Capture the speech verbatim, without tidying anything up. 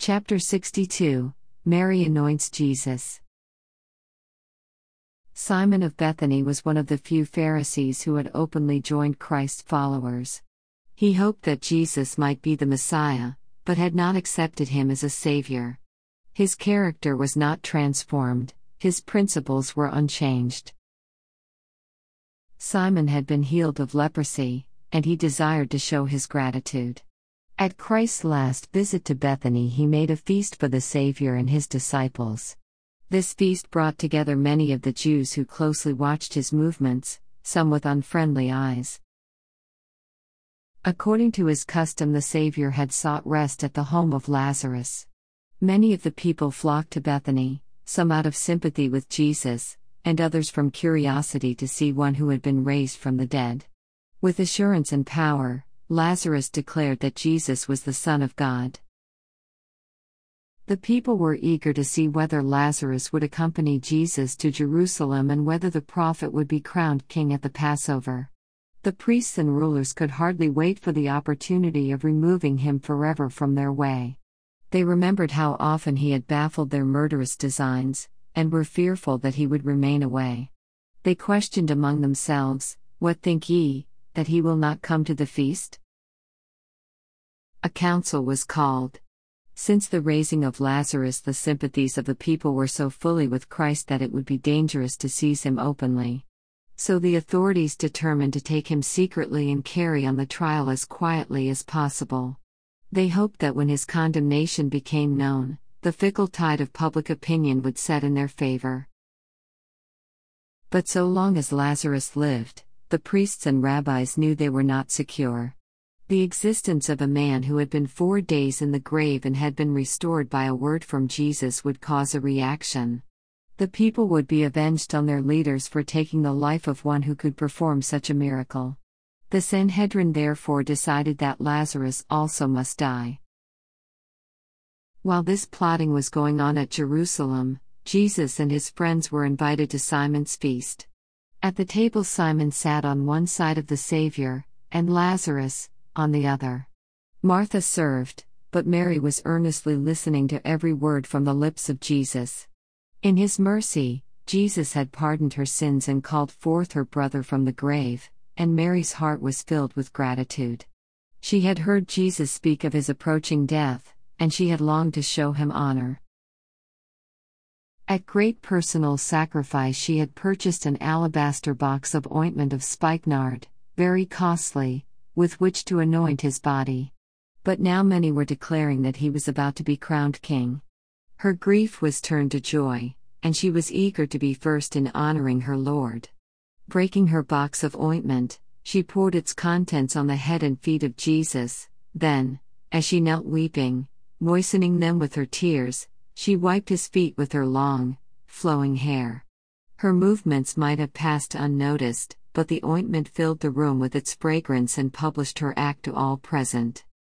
Chapter sixty-two, Mary anoints Jesus. Simon of Bethany was one of the few Pharisees who had openly joined Christ's followers. He hoped that Jesus might be the Messiah, but had not accepted him as a Savior. His character was not transformed, his principles were unchanged. Simon had been healed of leprosy, and he desired to show his gratitude. At Christ's last visit to Bethany, he made a feast for the Savior and his disciples. This feast brought together many of the Jews who closely watched his movements, some with unfriendly eyes. According to his custom, the Savior had sought rest at the home of Lazarus. Many of the people flocked to Bethany, some out of sympathy with Jesus, and others from curiosity to see one who had been raised from the dead. With assurance and power, Lazarus declared that Jesus was the Son of God. The people were eager to see whether Lazarus would accompany Jesus to Jerusalem and whether the prophet would be crowned king at the Passover. The priests and rulers could hardly wait for the opportunity of removing him forever from their way. They remembered how often he had baffled their murderous designs, and were fearful that he would remain away. They questioned among themselves, "What think ye, that he will not come to the feast?" A council was called. Since the raising of Lazarus, the sympathies of the people were so fully with Christ that it would be dangerous to seize him openly. So the authorities determined to take him secretly and carry on the trial as quietly as possible. They hoped that when his condemnation became known, the fickle tide of public opinion would set in their favor. But so long as Lazarus lived, the priests and rabbis knew they were not secure. The existence of a man who had been four days in the grave and had been restored by a word from Jesus would cause a reaction. The people would be avenged on their leaders for taking the life of one who could perform such a miracle. The Sanhedrin therefore decided that Lazarus also must die. While this plotting was going on at Jerusalem, Jesus and his friends were invited to Simon's feast. At the table, Simon sat on one side of the Savior, and Lazarus on the other. Martha served, but Mary was earnestly listening to every word from the lips of Jesus. In his mercy, Jesus had pardoned her sins and called forth her brother from the grave, and Mary's heart was filled with gratitude. She had heard Jesus speak of his approaching death, and she had longed to show him honor. At great personal sacrifice, she had purchased an alabaster box of ointment of spikenard, very costly, with which to anoint his body. But now many were declaring that he was about to be crowned king. Her grief was turned to joy, and she was eager to be first in honoring her Lord. Breaking her box of ointment, she poured its contents on the head and feet of Jesus. Then, as she knelt weeping, moistening them with her tears, she wiped his feet with her long, flowing hair. Her movements might have passed unnoticed, but the ointment filled the room with its fragrance and published her act to all present.